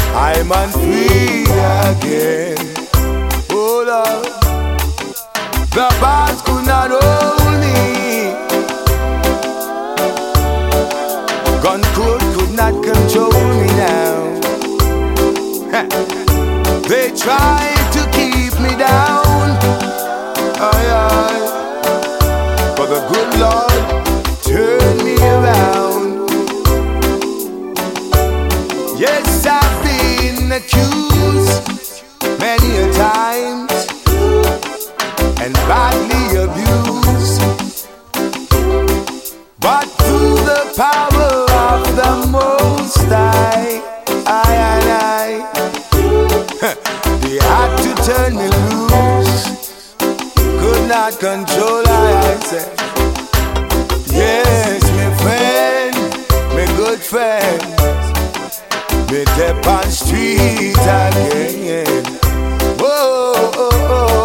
I'm on free again. Oh Lord, the bars could not hold me. Gun could not control me now. They tried to keep me down. Aye, aye. But the good Lord turned me around. Yes, I've been accused many a times and badly abused, but through the power of the Most High, they had to turn me loose. Could not control, I said. Yes, my friend, my good friend, me step on street again. Whoa, oh, oh.